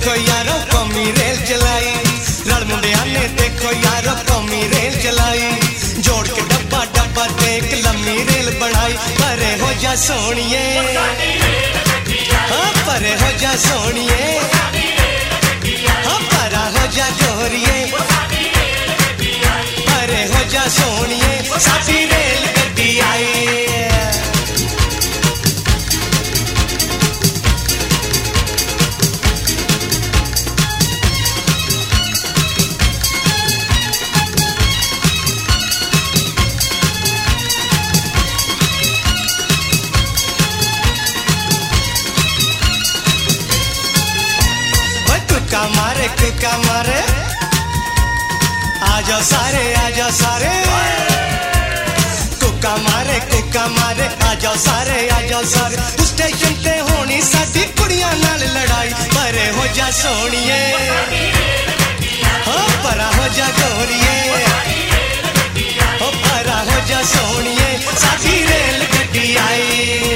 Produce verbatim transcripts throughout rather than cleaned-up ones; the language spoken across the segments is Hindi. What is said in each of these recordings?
देखो यारो कौमी रेल चलाई, रल मुंडिया ने देखो यारो कौमी रेल चलाई, जोड़ के डब्बा डब्बा देख लम्मी रेल बनाई। परे हो जा सोनिए, हाँ परे हो जा सोनिए, हाँ परा हो जा गोरिए, परे हो जा सोनिए, साडी रेल गड्डी आई। कुका मारे कुका मारे, आजा सारे आजा सारे, कुका मारे कुका मारे, आजा सारे आजा सारे। स्टेशन ते होनी साडी कुड़ियां नाल लड़ाई। परे हो जा सोनिए, हाँ परा हो जा गोरिए, हो परा हो जा सोनिए, साडी रेल गड्डी आई।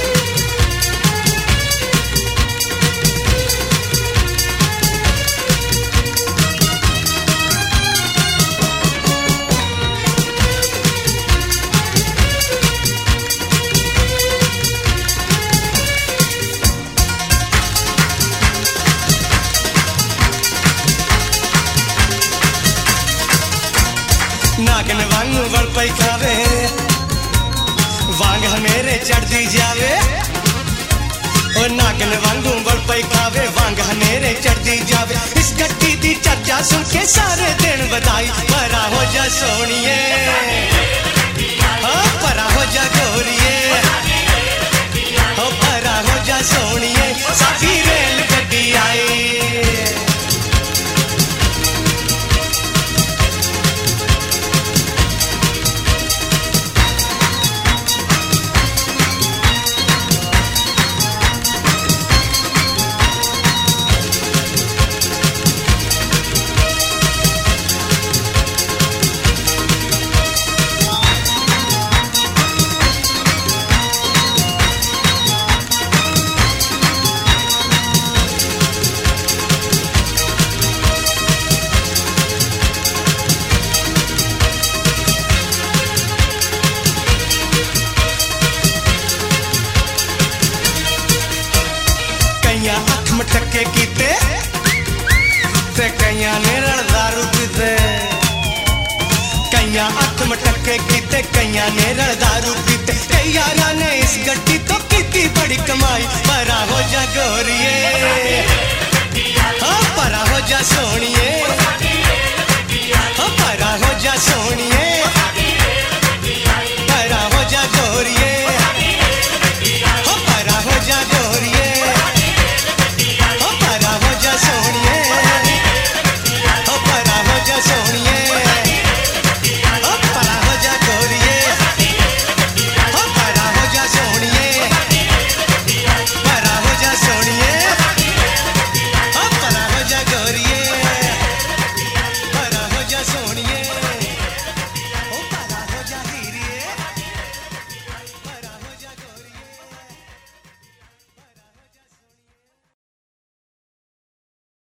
नागन वांगू वल पई खावे, वांग हनेरे चढ़दी जावे, ओ नागन वांगू वल पई खावे, वांग हनेरे चढ़दी जावे। इस गड्डी दी चर्चा सुन के सारे दिन बधाई। परा हो जा सोनिए, हाँ परा हो जा गोरिए, हो परा हो जा सोनिए, साडी रेल गड्डी आई। अख मटके कीते ते कईयां ने रल दारू पीते, कईयां अख मटके कीते, कईयां ने रल दारू पीते। कई यारां ने इस गड्डी तो कीती बड़ी कमाई। परा हो जा गोरिए, हाँ परा हो जा सोनिए, हाँ परा हो जा सोनिए,